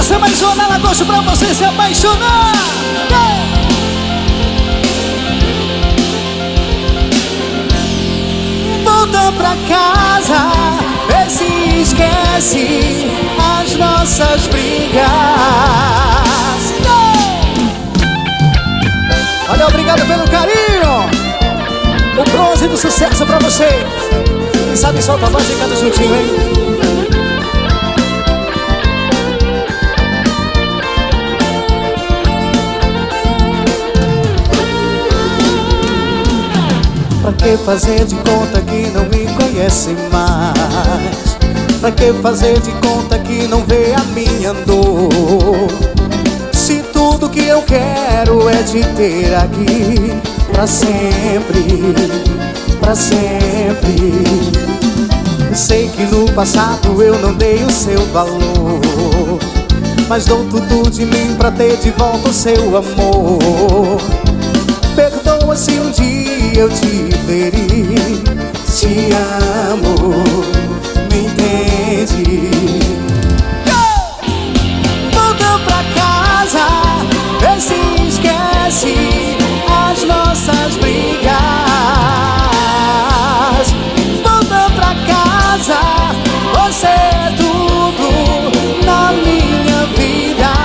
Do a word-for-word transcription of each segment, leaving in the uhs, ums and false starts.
Essa é mais uma Nela Gosto pra você se apaixonar. Volta pra casa, vê se esquece as nossas brigas. Olha, obrigado pelo carinho. O bronze do sucesso pra você. Quem sabe solta a voz e canta juntinho, hein? Pra que fazer de conta que não me conhece mais? Pra que fazer de conta que não vê a minha dor? Se tudo que eu quero é te ter aqui pra sempre, pra sempre. Sei que no passado eu não dei o seu valor, mas dou tudo de mim pra ter de volta o seu amor. Perdoa se um dia eu te feri, te amo, me entende? Volta pra casa, vê se esquece as nossas brigas. Volta pra casa, você é tudo na minha vida.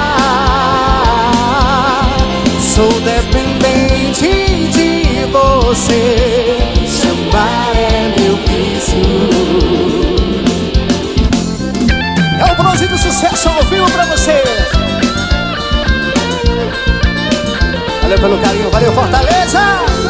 Sou dependente de você, chamar é meu vício. É o bronze do sucesso ao vivo pra você. Valeu pelo carinho, valeu Fortaleza.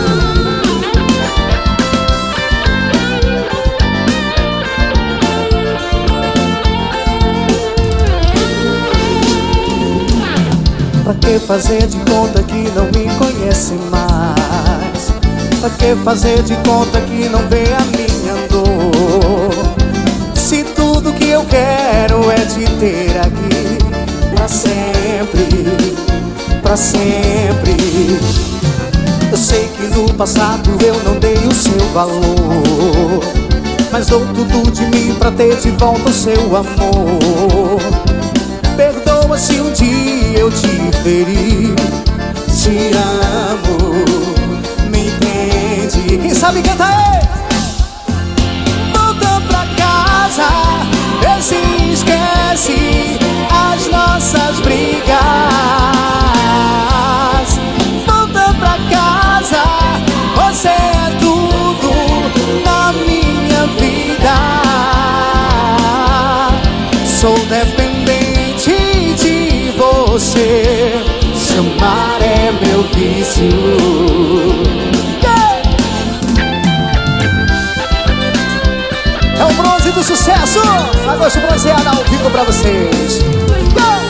Pra que fazer de conta que não me conhece mais? Pra que fazer de conta que não vê a minha dor? Se tudo que eu quero é te ter aqui pra sempre, pra sempre. Eu sei que no passado eu não dei o seu valor, mas dou tudo de mim pra ter de volta o seu amor. Perdoa se um dia eu te feri, te amo, me entende? Quem sabe canta aí? Volta pra casa, vê se esquece as nossas brigas. Volta pra casa, você é tudo na minha vida. Sou dependente de você, chamar é meu vício. Yeah! É o bronze do sucesso. Agosto bronzeada ao vivo pra vocês. Yeah!